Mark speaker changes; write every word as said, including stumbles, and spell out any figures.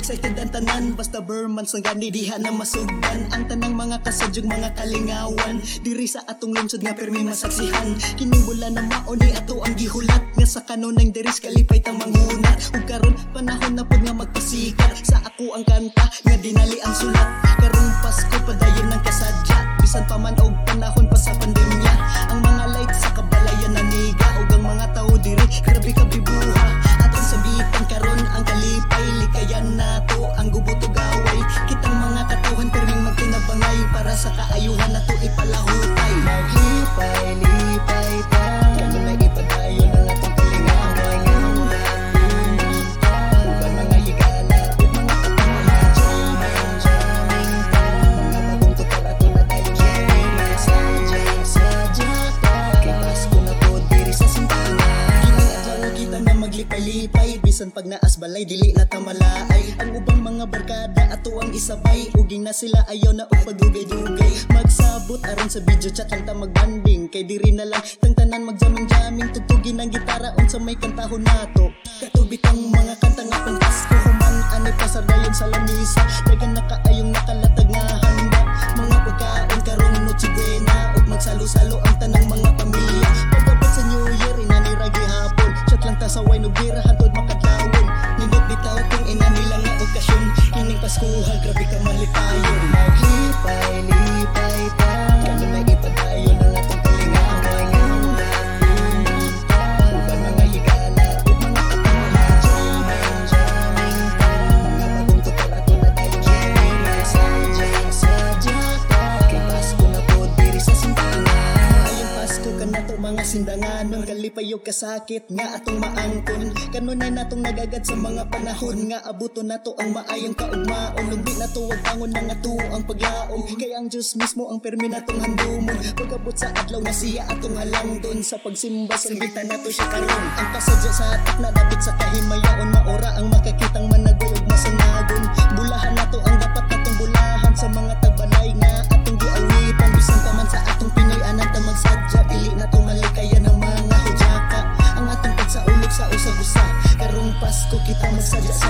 Speaker 1: excited ang tanan, basta Burmans ang gani diha na masugdan. Ang tanang mga kasadyog mga kalingawan, diri sa atong lungsod nga permi masaksihan. Kining bulan na mauni ato ang gihulat, nga sa kanunang diris kalipay tang manghunat. Ug karon panahon na pud nga magpasikat, sa ako ang kanta nga dinali ang sulat. Karong Pasko padayon ng kasadya, bisan pa man og panahon pa sa pandemya. Ang mga lights sa kabalayan naniga, ug ang mga tao diri grabe kabibuha. Atong sabitan karon ang kalipay, likayan nato ang gubuto gaway. Kitang mga katawhan perming magtinabangay, para sa kaayuhan nato ipalahutay. Maglipay, lipay ta, kano na ipadayon ang atong kalingawan. Ug ang mga higala, ug mga katangahan, jamming, jamming ta. Mga bagong tutal ato na tayo jamming, sadya, sadya ta. Kay Pasko na po diri sa simbahan. Kining adlaw kita na maglipay-lipay, bisan pag naas balay dili na ta malaay. Ang ubang mga barkada ato ang isabay, uging na sila ayaw na og pagdugay-dugay. Magsabot aron sa video chat lang ta magbanding, kay diri na lang tang tanan magjamming-jamming. Tugtugin ang gitara unsa may kantahon nato, katubit ang mga kanta nga pang Pasko. Human ani pasadayon sa lamisa, dagan na kaayong nakalatag nga handa. Mga pagkaon karong Noche Buena, ug magsalo-salo ang tanang mga pamilya. Pagabot sa New Year inanira gihapon, chat lang ta sa wine ug bira hantod makadlawon. Nindot bitaw kung ina nila nga okasyon, kining Paskuhan grabe ka malipayon. Maglipay, lipay ta, kano na ipadayon ang atong kalingawan. Ug ang mga higala, ug mga katangahan, jamming, jamming ta. Mga bagong tutal ato na tayo jamming, sadya, sadya ta. Kay Pasko na po diri sa simbahan. Ayong Pasko kanato mga sindanganon, kalipayo kasakit nga atong maangkon. Kanunay natong nagagad sa mga panahon, nga abuto nato ang maayong kaugmaon. Ug di nato wag pangon na nga tuo ang paglaom, kay ang Dios mismo ang permi natong handumon. Pagabot sa adlaw na siya atong halangdon, sa pagsimba sambitan nato siya karon. Ang kasadya sa atak na dapit sa kahimayaon, maora ang makakitang managol ug masanagon. Bulahan nato ang dapat natong bulahan, sa mga tagbalay nga atong giawitan. Bisan pa man sa atong Pinoy anan ta magsadya, dili nato malikayan ang mga hudyaka. Ang atong pagsaulog sa usag-usa, karong Pasko kita magsadya sa